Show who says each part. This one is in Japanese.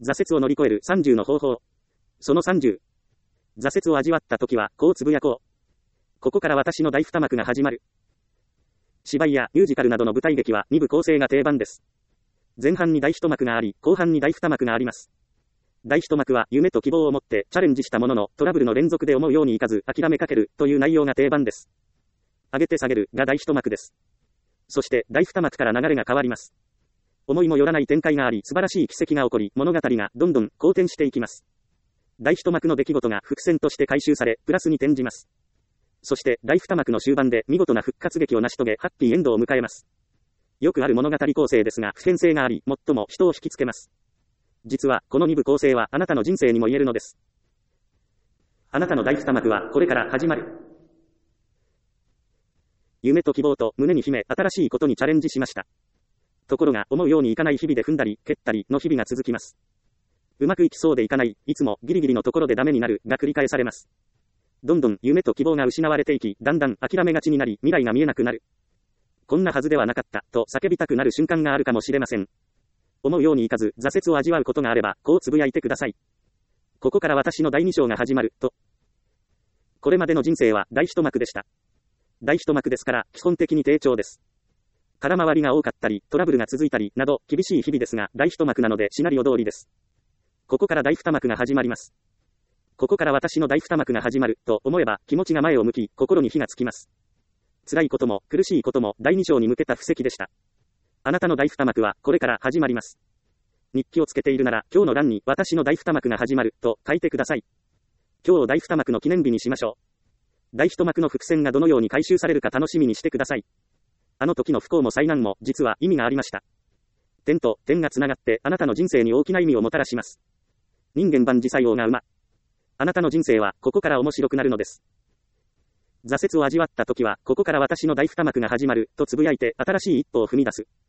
Speaker 1: 挫折を乗り越える30の方法。その30。挫折を味わった時は、こうつぶやこう。ここから私の大二幕が始まる。芝居やミュージカルなどの舞台劇は2部構成が定番です。前半に大一幕があり、後半に大二幕があります。第一幕は夢と希望を持ってチャレンジしたもののトラブルの連続で思うようにいかず諦めかけるという内容が定番です。上げて下げるが第一幕です。そして第二幕から流れが変わります。思いもよらない展開があり素晴らしい奇跡が起こり物語がどんどん好転していきます。第一幕の出来事が伏線として回収されプラスに転じます。そして第二幕の終盤で見事な復活劇を成し遂げハッピーエンドを迎えます。よくある物語構成ですが普遍性があり最も人を引きつけます。実はこの2部構成はあなたの人生にも言えるのです。あなたの第二幕はこれから始まる。夢と希望と胸に秘め新しいことにチャレンジしました。ところが思うようにいかない日々で踏んだり蹴ったりの日々が続きます。うまくいきそうでいかない、いつもギリギリのところでダメになるが繰り返されます。どんどん夢と希望が失われていき、だんだん諦めがちになり未来が見えなくなる。こんなはずではなかったと叫びたくなる瞬間があるかもしれません。思うようにいかず挫折を味わうことがあればこうつぶやいてください。ここから私の第2章が始まると。これまでの人生は第一幕でした。第一幕ですから基本的に低調です。空回りが多かったりトラブルが続いたりなど厳しい日々ですが第一幕なのでシナリオ通りです。ここから第二幕が始まります。ここから私の第二幕が始まると思えば気持ちが前を向き心に火がつきます。辛いことも苦しいことも第2章に向けた布石でした。あなたの第二幕はこれから始まります。日記をつけているなら今日の欄に私の第二幕が始まると書いてください。今日を第二幕の記念日にしましょう。第一幕の伏線がどのように回収されるか楽しみにしてください。あの時の不幸も災難も実は意味がありました。点と点がつながってあなたの人生に大きな意味をもたらします。人間万事作用が馬。あなたの人生はここから面白くなるのです。挫折を味わった時はここから私の第二幕が始まるとつぶやいて新しい一歩を踏み出す。